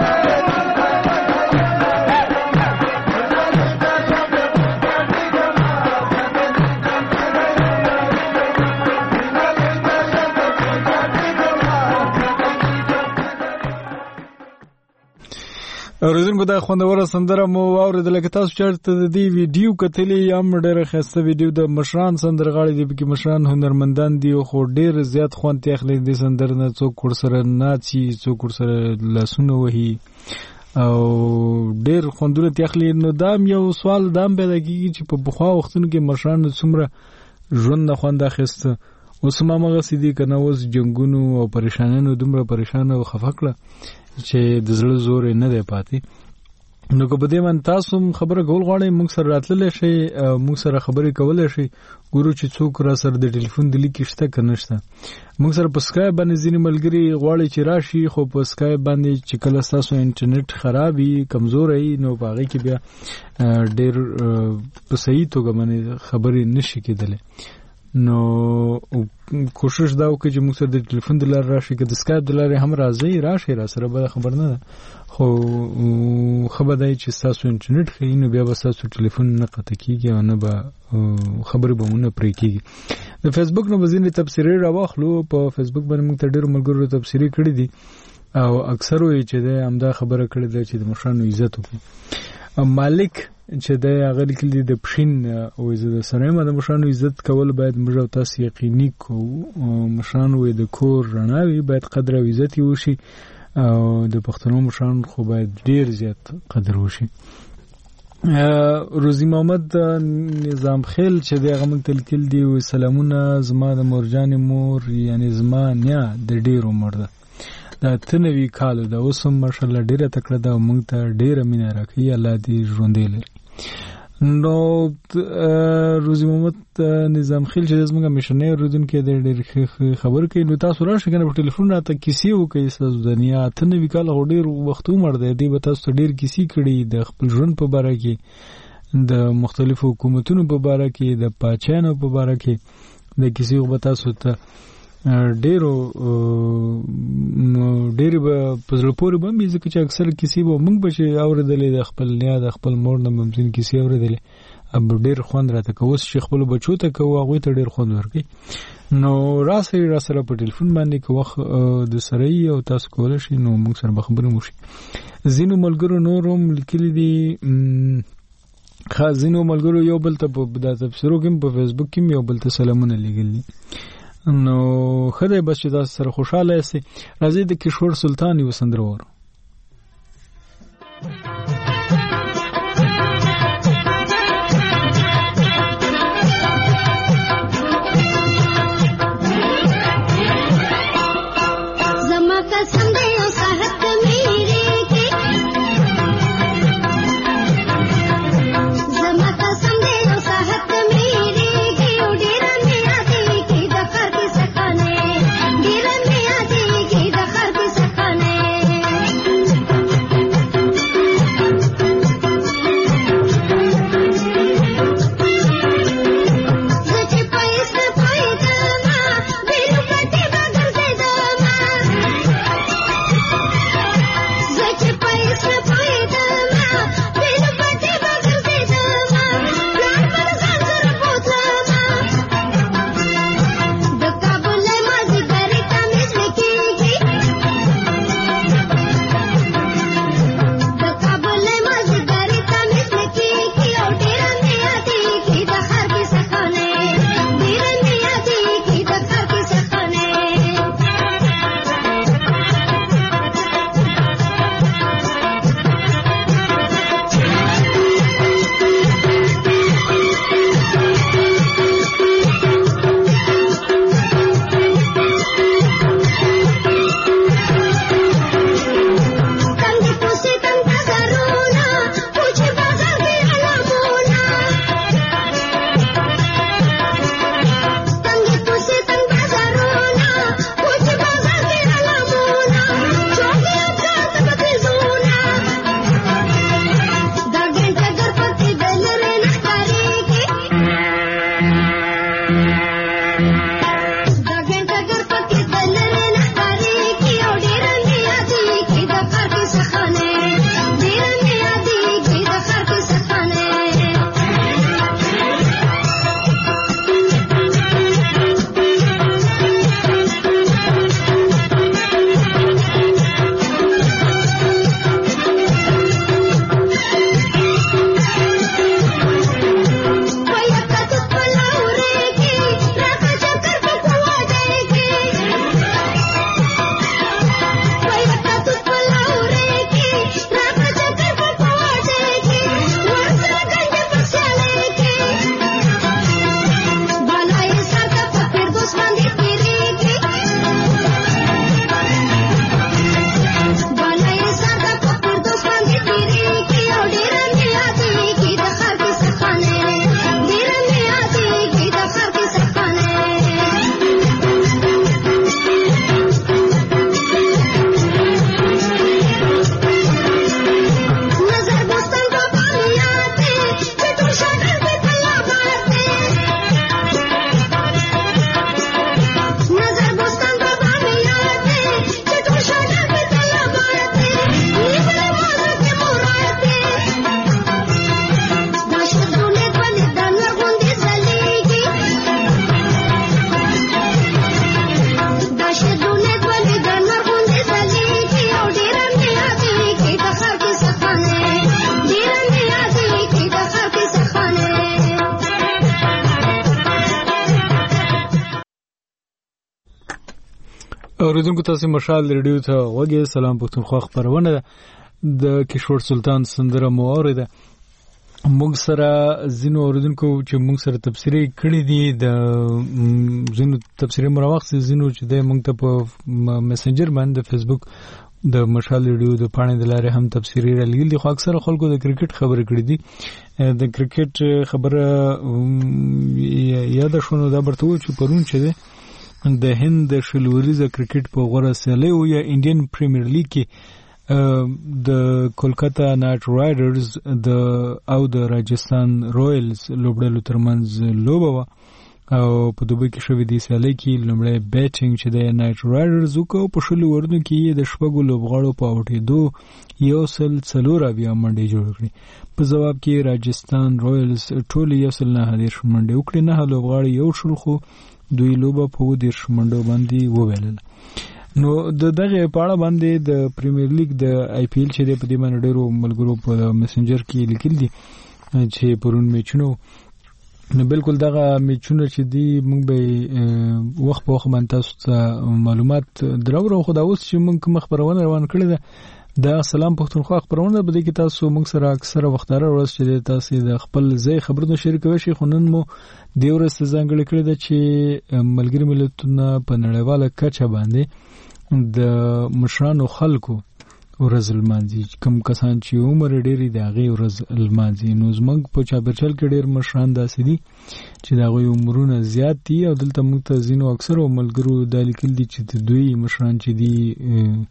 Speaker 1: اوریدونکو دا خوندوره سندره مو واورېدله که تاسو چېرته د دې ویډیو کتلې هم ډېره ښایسته ویډیو د مشران سندرغاړي دي پکې مشران هنرمندان دي خو ډېر زیات خوند ترې اخلي دې سندرې نه څوک ورسره ناڅي څوک ورسره لاسونه وهي او ډېر خوندونه ترې اخلي نو دا هم یو سوال دا هم پیدا کېږي چې په پخوا وختونو کې مشرانو څومره ژوند نه خوند اخیسته اوس هم هماغسې دي که نه اوس جنګونو او پریشانیانو دومره پریشان او خفه کړه چې د زړه زور نه دی پاتې نو که په دې باندې تاسو خبره کول غواړئ موږ سره راتللی شئ موږ سره خبرې کولی شئ ګورو چې څوک را سره د ټلیفون د لیکې شته که نشته موږ سره په سکایپ باندې ځینې ملګري غواړي چې راشي خو په سکایپ باندې چې کله ستاسو انټرنیټ خراب وي کمزوری وي نو په هغې کې بیا ډېر په صحیح توګه باندې خبرې نشي کېدلی نو کوشش دا وکړئ چې موږ سره د ټلیفون د لارې راشئ که د سکایپ د لارې هم راځئ راشئ را سره به خبر نه ده خو ښه به دی چې ستاسو انټرنیټ ښیي نو بیا به ستاسو ټلیفون نه قطع کېږي او نه به خبرې به مو نه پرې کېږي د فیسبوک نه به ځینې تبصرې راواخلو په فیسبوک باندې موږ ته ډېرو ملګرو تبصرې کړي دي او اکثرو یې چې دی همدا خبره کړې ده چې د مشرانو عزت وکړو مالک چې د هغه لیکلي د پښین او د سره د مشرانو عزت کول باید موږ او تاسو یقیني کوو مشرانو د کور رڼاوي باید قدر او عزت وشي او د پښتنو مشرانو خو باید ډیر زیات قدر وشي روزي محمد نظام خیل چې دغه مونږ تلکل دی سلامونه زما د مورجان مور یعنی زما نیا د ډیر عمر ده دا تنوي کال ده اوس هم ماشاءالله ډیره تکړه ده مونږ ته ډیره مینه راکړي الله دې ژوندې لري نو روزي محمد نظام خیل چې زموږ مشنه رودونکو د ډېر خبر کوي نو تاسو راشئ کنه په ټلیفون راته کیسې وکړئ تاسو دنیا تنوي کال ډېر وخت عمر ده دی به تاسو ډېر کیسې کړي د خپل ژوند په اړه کې د مختلفو حکومتونو په اړه کې د پاچانو په اړه کې د کیسې به تاسو ته ډېرو به پزړه پورې باندې ځکه چې اکثر کیسې به موږ به چې اورېدلې د خپل نیا د خپل مور نه ممکن کیسې اورېدلې اب ډېر خوند راته کوي چې خپل بچو ته کوي هغه ته ډېر خوند ورکړي نو را سره په ټلیفون باندې کوه د سره او تاسو کولای شئ نو موږ سره خبرې وشي زینو ملګرو نوروم لیکلي دي خازینو ملګرو یو بل ته په د تفسیرو کې په فیسبوک کې یو بل ته سلامونه لګلي نو خدای بس چې تاسو سره خوشاله یاست راځي د کشور سلطان یو سندره وره
Speaker 10: Thank you.
Speaker 1: اوریدونکو تاسو مشال ریډیو ته وګورئ. سلام پښتونخوا خبرونه د کشور سلطان سندره مورده موږ سره زینو اوریدونکو چې موږ سره تفسیری کړی دي د زینو تفسیری مروخت زینو چې د موږ ته په میسنجر باندې د فیسبوک د مشال ریډیو د پاڼې د لارې هم تفسیری رالیږل دي. خو اکثره خلکو د کرکټ خبره کړې دي. د کرکټ خبره یاد شونه دا برته و چې پرون چې ده د هند د شلوریزه کرکټ په غوړه سیالي او یا انډین پریمیر لیګ کې د کولکاتا نایټ رایډرز او د راجستان رویلز لوبډلو ترمنځ لوبه او په دوبه کې شوې دي سیالي کې لومړی بیټینګ چې د نایټ رایډرز وکړو په شلو ورنو کې د شپږو لوبغاړو په اوټېدو یو سل څلور بیا منډې جوړ کړې. په جواب کې راجستان رویلز ټول یو سل نه هدیر منډې وکړې. نه لوبغاړي یو شل خو دوی لوبه په دیر منډو باندې وویل. نو د دغه پاړه باندې د پریمیر لیګ د آی پی ایل چې د په دې باندې ډیرو ملګرو په میسنجر کې لیکل دي چې پرون میچونو نو بالکل دغه میچونه چې دی موږ به وخت په وخت باندې تاسو ته معلومات درو خو دا اوس چې موږ خبرونه روان کړی ده د سلام پښتونخوا خبرونه به د تاسو موږ سره اکثره وختاره ورځ چې تاسو د خپل ځای خبرونه شریکوي شي. خو نن مو د ورځ ځانګړي کړی ده چې ملګری ملتونه په نړیواله کچه باندې د مشرانو خلکو ورځ لمانځي. کوم کسان چې عمر ډېری د هغې ورځ لمانځي. نو زموږ په چابرچل کې ډېر مشران داسې دي چې د هغوی عمرونه زیات دي او دلته موږ ته ځینو اکثرو ملګرو دا لیکل دي چې د دوی مشران چې دي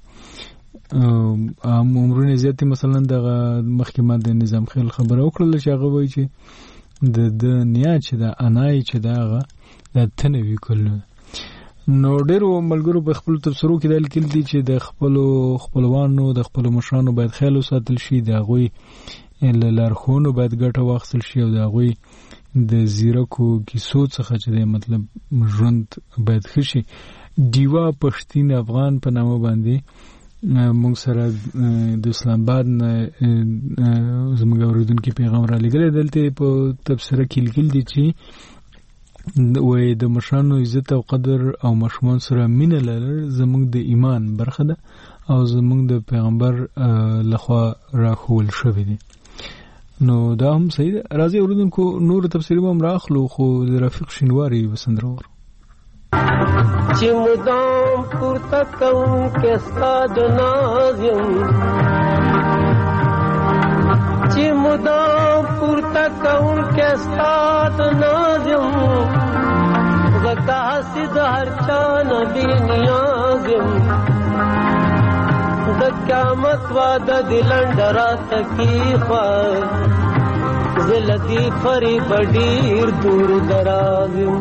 Speaker 1: عمرونه زیات دي. مثلا دغه مخکې ما د نظام خیل خبره وکړله چې هغه وایي چې د نیا چې د انای چې د هغه د تنوي کلونه. نو ډیرو ملګرو په خپل تفسیرو کې دا لیکل دي چې د خپلوانو د خپل مشرانو باید خیال وساتل شي. د هغوی له لارښوونو باید ګټه واخیستل شي او د هغوی د زیرکو کیسو څخه چې دی مطلب ژوند باید ښه شي. ډیوا پښتین افغان په نامه باندې موږ سره د اسلام آباد زموږ اوریدونکي پیغام را لېږلی. دلته په تبصره کې لیکل دي چې وایي د مشرانو عزت او قدر او ماشومان سره مینه لرل زموږ د ایمان برخه ده او زموږ د پیغمبر لخوا راښوول شوی دي. نو دا هم صحیح ده. راځي اوریدونکو نور تفسیري به هم راخلو خو د رفیق شینواري به سندرور
Speaker 10: چې مدام پورته کوونکی ستا د ناز یم چې مدام پورته کوونکی ستا د ناز یم زه داسې د هر چا نه بې نیاز یم د قیامت واده د لنډه راته کېښوه زه له دې فریبه ډېر دور دراز یم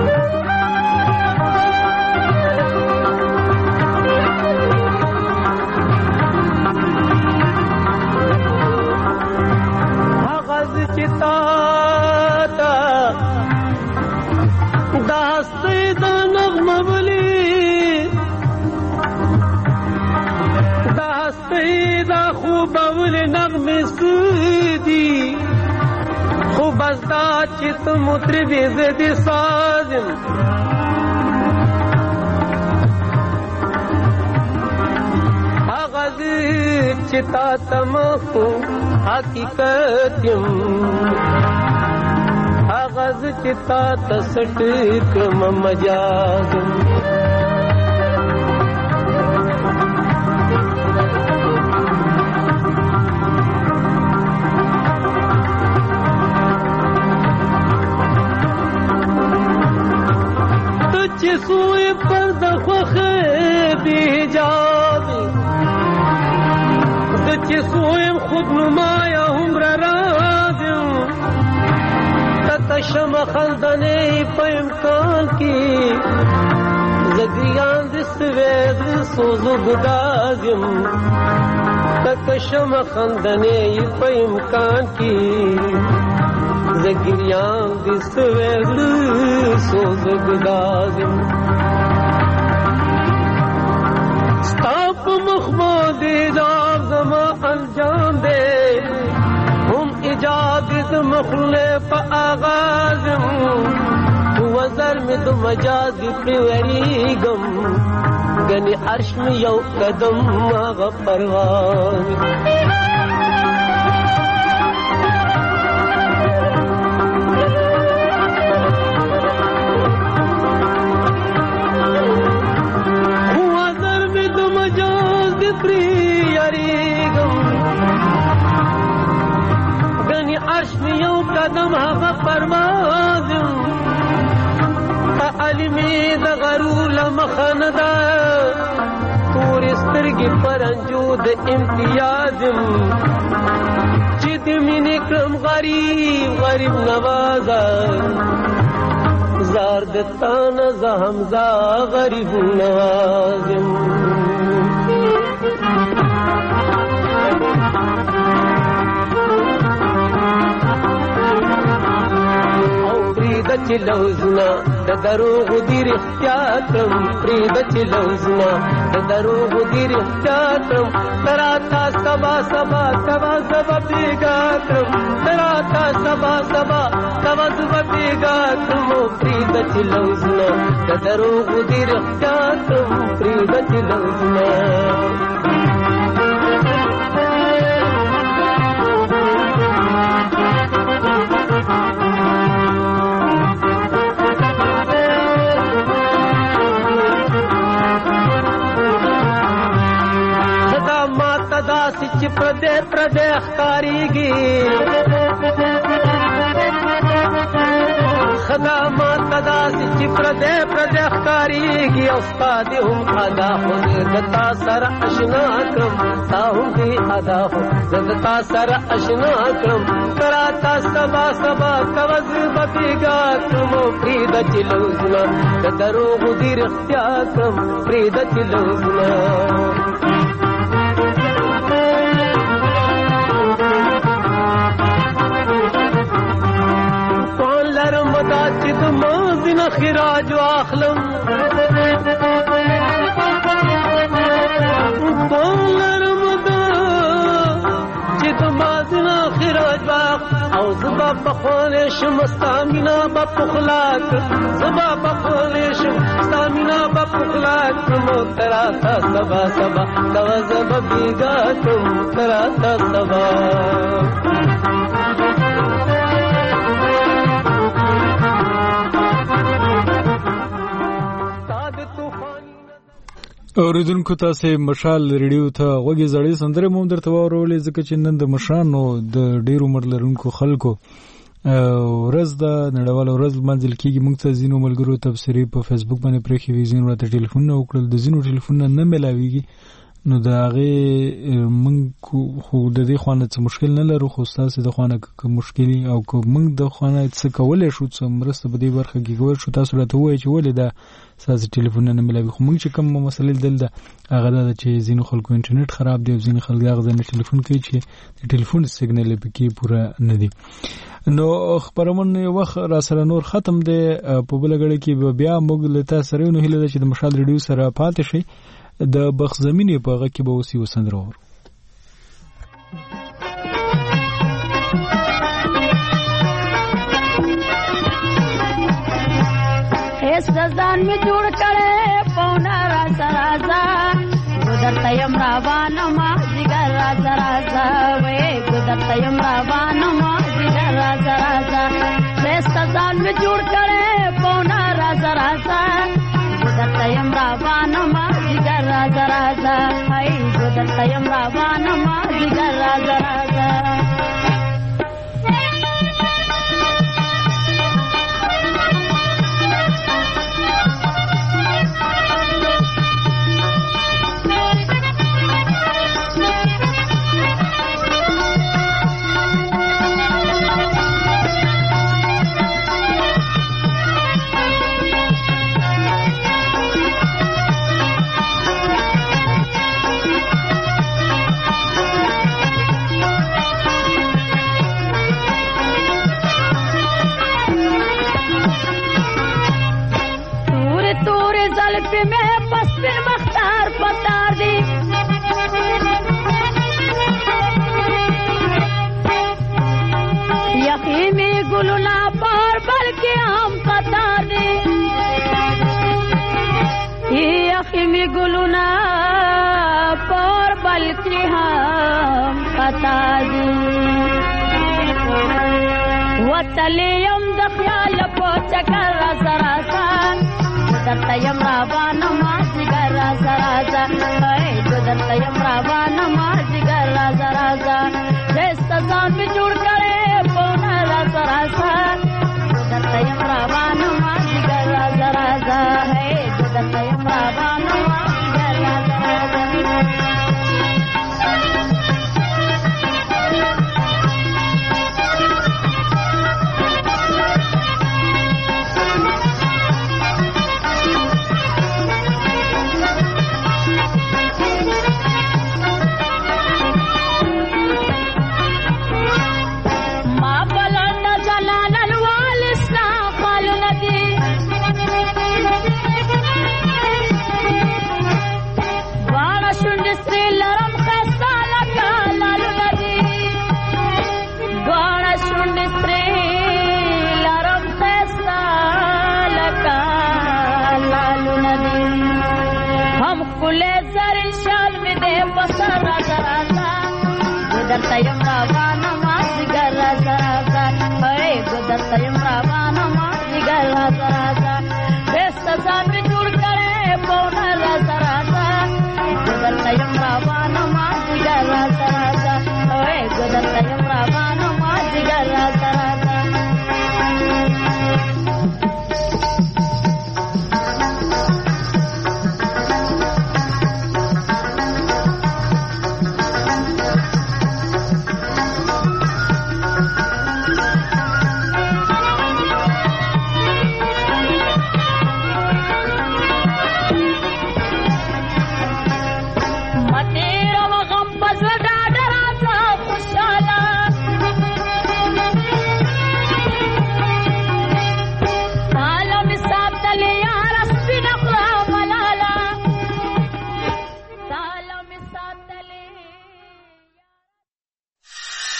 Speaker 10: چې ته مطربې زه دې ساز یم هغه چې تا ته مخ حقیقت یم هغه چې تا ته سټ کړم مجاز یم چې سوی پر د خوخه بی جابي د چې سوی خود نمایا هم را راځم تشم خندنې په امکان کې زګریان د سوید سوزو ګدازم تشم خندنې په امکان کې زګریان د سوید سوزو ګدازم ستاپ مخمود ایجاب زما انجام دے هم ایجاد مخلے پا آغازم وزا در می دو مجاز پریوریگم گنی عرش می یو قدم آغا پرواز هوا در می دو مجاز پریوریگم گنی عرش می یو قدم آغا پرواز علمی د غرول مخندا تور سترګې پرنجو د امتیازم چې د مینې کړم غریب نوازا زار د تانه زه همزه غریب نوازم د چلوزنا د دروغ دی احتیاطم پرید چلوزنا د دروغ دی احتیاطم تراتا سبا سبا سبا سبا بیگاتم تراتا سبا سبا سبا سبا بیگاتم پرید چلوزنا د دروغ دی احتیاطم پرید چلوزنا سچ پردے اختاریگی خدامات تدا سچ پردے اختاریگی استاد ہم ادا ہو دتا سر اشنا کرم تاہم بھی ادا ہو دتا سر اشنا کرم کراتا سبا سبا کوز ببیگا تم پرید چلوزنا دروغ دیر اختیاتم پرید چلوزنا چې د مازن خراج واخلم بولرم دا چې د مازن خراج واخلم او زبا بخوانې شم ستامینا بپخلاک زبا بخوانې شم ستامینا بپخلاک مو تراتا سبا سبا کوز ببیگاتم تراتا سبا
Speaker 1: اوریدونکو تاسو مشال ریډیو ته غوږی زړې سندره مو درته واورولې ځکه چې نن د مشانو د ډیر عمر لرونکو خلکو ورځ د نړیوال ورځ منځل کېږي. موږ ته زینو ملګرو تبصرې په فیسبوک باندې پرېښې وي، زینو راته ټلیفون وکړل، د زینو ټلیفون نه ملاویږي، نو د هغې موږ خو د دې خوانه څه مشکل نه لرو، خو ستاسې د خوانه که مشکلي او که موږ د خوانه څه کولی شو، څه مرسته په دې برخه کې کولی شو، تاسو راته ووایئ چې ولې دا ستاسې ټلیفونونه نه ملاوي. خو موږ چې کوم مسلې دلته هغه دا ده چې ځینو خلکو انټرنیټ خراب دی او ځینې خلک هغه ځای نه ټلیفون کوي چې د ټلیفون سیګنل یې پکې پوره نه دی. نو خپرونه یو وخت را سره نور ختم دی، په بله ګړۍ کې بیا موږ له تاسو سره یو نو هیله ده چې د مشال ریډیو سره پاتې شئ. د بخت زمینې په هغه کې به اوس یو سندره واورو.
Speaker 6: ځان می جوړ کړې پونا راځه راځه ګدرته یم روانه ما جګر راځه راځه وې ګدرته یم روانه ما جګر راځه راځه ځان می جوړ کړې پونا راځه راځه ګدرته یم روانه ما جګر راځه راځه هاي ګدرته یم روانه ما جګر راځه راځه गलुना पार बल्कि हम पता दे راځي وتلې يم د خیال په چکر را سره درته یم روانه ما جګر را سره درته یم روانه ما جګر را سره دسته ځان په جوړ کړې پونه را سره درته یم روانه ما جګر را سره درته یم روانه ما جګر را سره درته یم روانه ما جګر را سره درته یم روانه